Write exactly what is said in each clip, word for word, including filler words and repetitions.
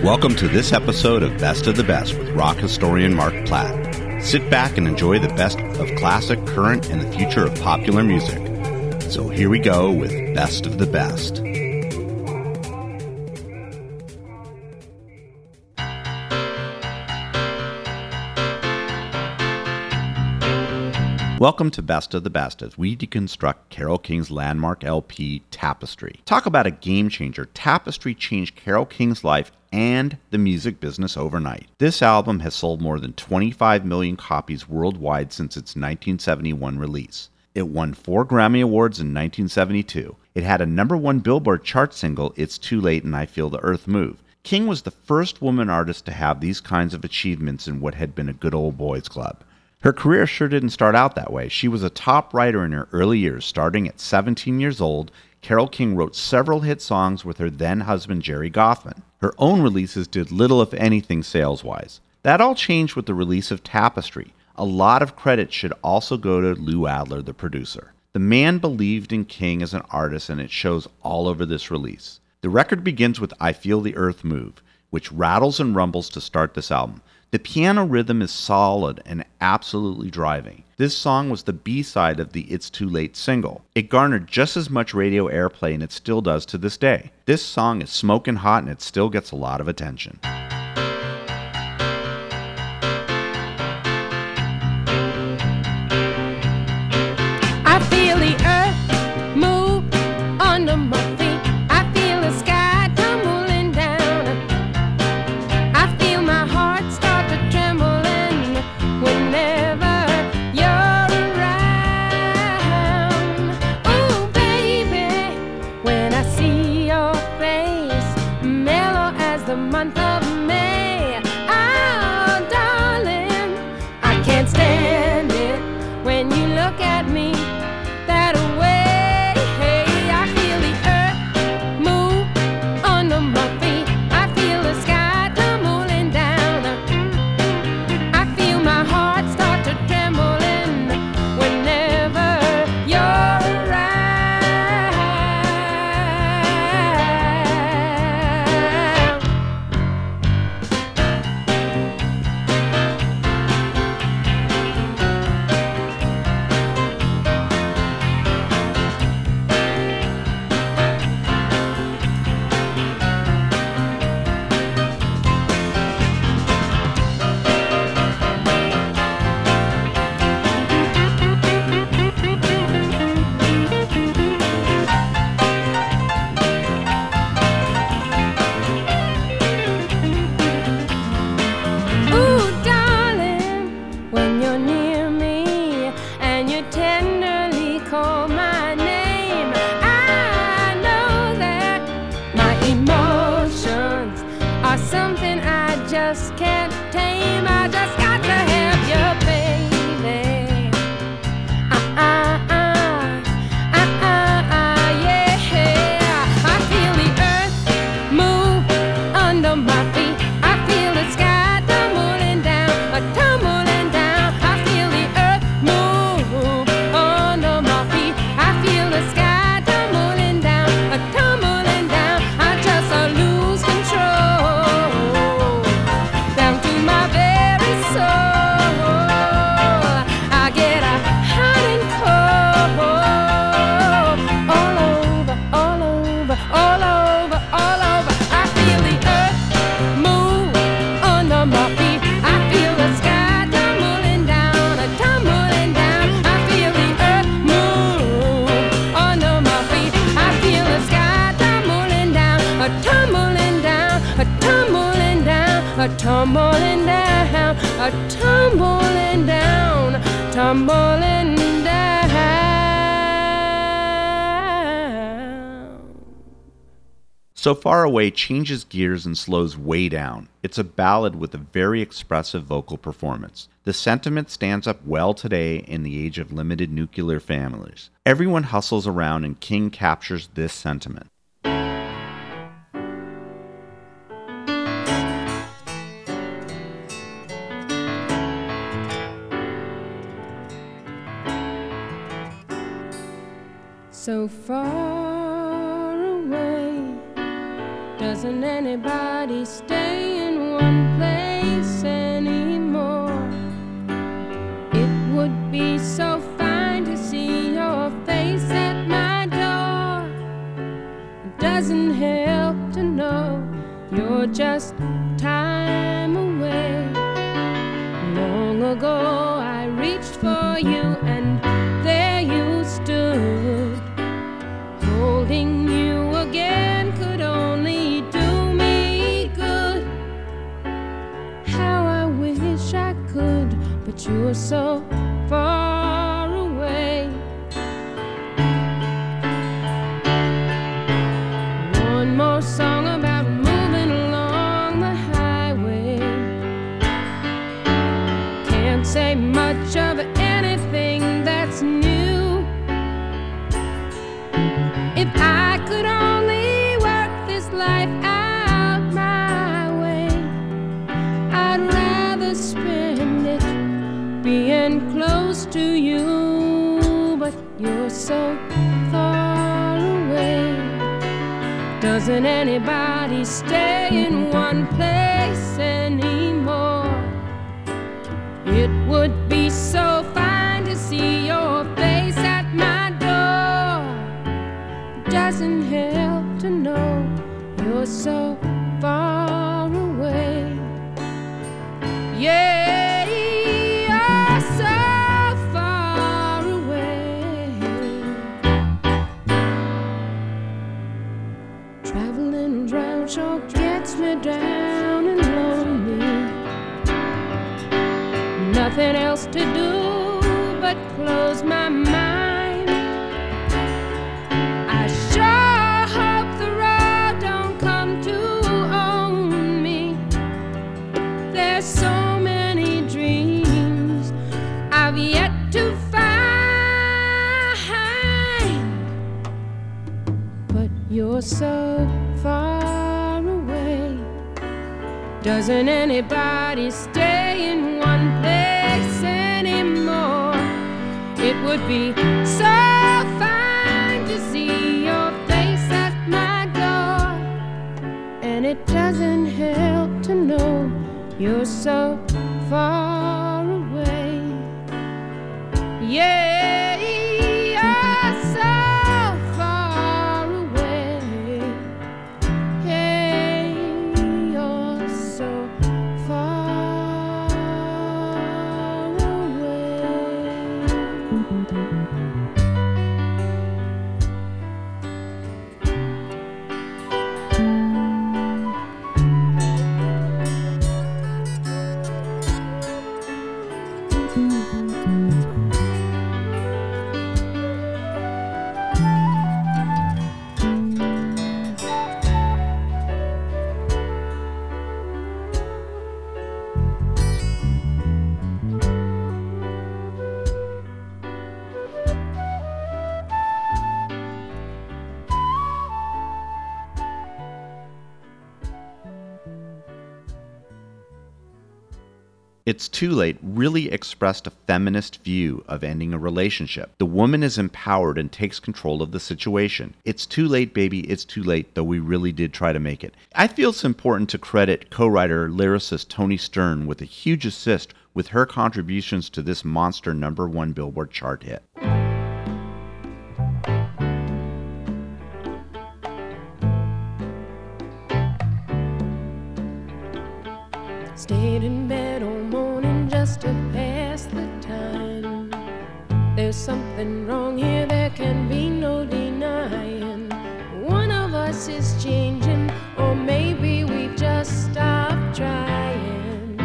Welcome to this episode of Best of the Best with rock historian Mark Platt. Sit back and enjoy the best of classic, current, and the future of popular music. So here we go with Best of the Best. Welcome to Best of the Best as we deconstruct Carole King's landmark L P, Tapestry. Talk about a game changer. Tapestry changed Carole King's life and the music business overnight. This album has sold more than twenty-five million copies worldwide since its nineteen seventy-one release. It won four Grammy Awards in nineteen seventy-two. It had a number one Billboard chart single, It's Too Late and I Feel the Earth Move. King was the first woman artist to have these kinds of achievements in what had been a good old boys club. Her career sure didn't start out that way. She was a top writer in her early years. Starting at seventeen years old, Carole King wrote several hit songs with her then-husband Jerry Goffman. Her own releases did little, if anything, sales-wise. That all changed with the release of Tapestry. A lot of credit should also go to Lou Adler, the producer. The man believed in King as an artist, and it shows all over this release. The record begins with I Feel the Earth Move, which rattles and rumbles to start this album. The piano rhythm is solid and absolutely driving. This song was the B-side of the It's Too Late single. It garnered just as much radio airplay, and it still does to this day. This song is smoking hot, and it still gets a lot of attention. I feel the earth move under my feet. I feel the sky tumbling down. I feel my heart start to trembling whenever you're around. Oh, baby, when I see your face, mellow as the month of May. Oh, darling, I can't stand it when you look at me that way. I feel the earth move under my feet. I feel the sky tumbling down. I feel my heart start to trembling whenever you're around. Ooh, darling, when you're near me and you tenderly call my name, I know that my emotions are something I just can't tame. I just got to have you, baby. Uh, uh, uh, uh, uh, uh, yeah. I feel the earth move under my feet. I feel the sky tumbling down, uh, tumbling down. I feel the earth move under my feet. I feel the sky tumbling down, uh, tumbling down. I just uh, lose control down to my very soul. I get uh, hot and cold all over, all over, all over, all over. I feel the earth move under my feet. I feel the sky tumbling down, uh, tumbling down. I feel the earth move under my feet. I feel the sky tumbling down, uh, tumbling down, uh, tumbling down, uh, tumbling down, uh, tumbling down, tumbling down. So Far Away changes gears and slows way down. It's a ballad with a very expressive vocal performance. The sentiment stands up well today in the age of limited nuclear families. Everyone hustles around, and King captures this sentiment. So far away, Doesn't anybody stay in one place anymore? It would be so fine to see your face at my door. It doesn't help to know you're just time away. Long ago I reached for you and there you stood. Holding you again could only do me good. How I wish I could, but you're so far away. One more song about moving along the highway. Can't say much of anything that's new. If I could only work this life out my way, I'd rather spend it being close to you, but you're so far away. Doesn't anybody stay in one place anymore? It would be so fine to see your face at my door. Doesn't help to know you're so far away. Yeah, you're so far away. Traveling around sure gets me down and lonely. Nothing else to do but close my mind. I sure hope the road don't come to own me. There's so many dreams I've yet to find, but you're so far away. Doesn't anybody stay in one place anymore? It would be so fine to see your face at my door. And it doesn't help to know you're so far away. Yeah, you're so far away. Hey, you're so far away. It's Too Late really expressed a feminist view of ending a relationship. The woman is empowered and takes control of the situation. It's too late, baby, it's too late, though we really did try to make it. I feel it's important to credit co-writer lyricist Toni Stern with a huge assist with her contributions to this monster number one Billboard chart hit. Stayed in bed all morning just to pass the time. There's something wrong here, there can be no denying. One of us is changing, or maybe we've just stopped trying.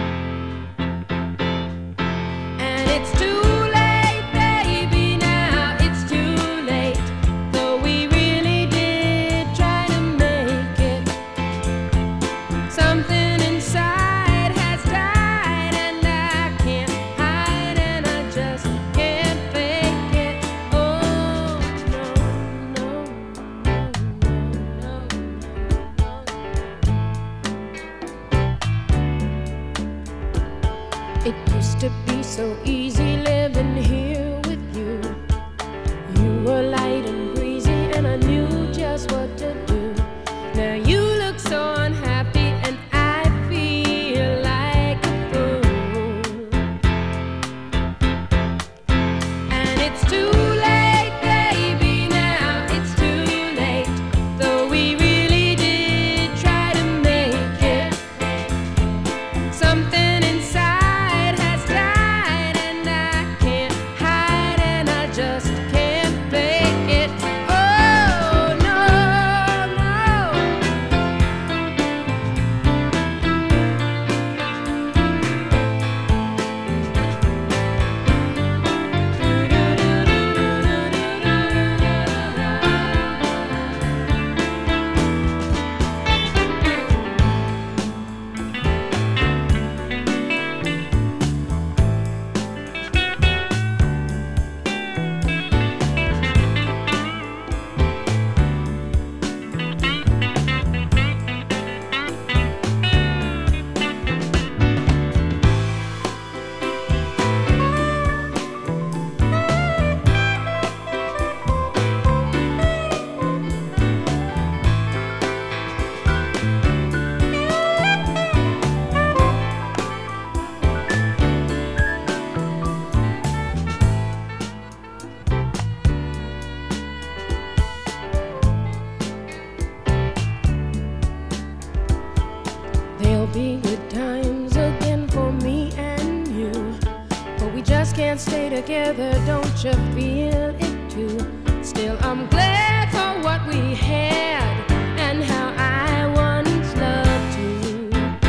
And it's too late, baby, now it's too late. Though we really did try to make it. Something inside stay together, don't you feel it too? Still, I'm glad for what we had and how I once loved you.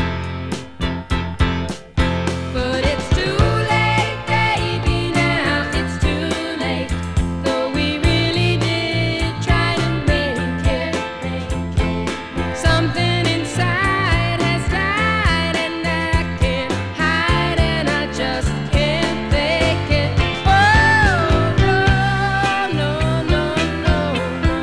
But it's too late, baby, now it's too late. Though we really did try to make it, something inside has died and I can't hide and I just can't fake it. Oh, no, no, no, no, no.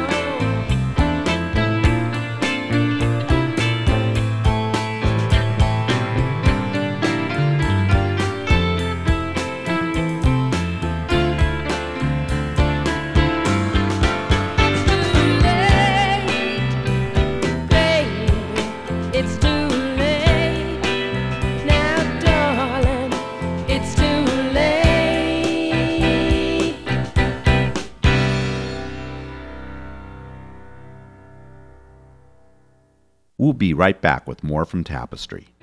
It's too late, baby. It's too late. Now, darling, it's too late. We'll be right back with more from Tapestry.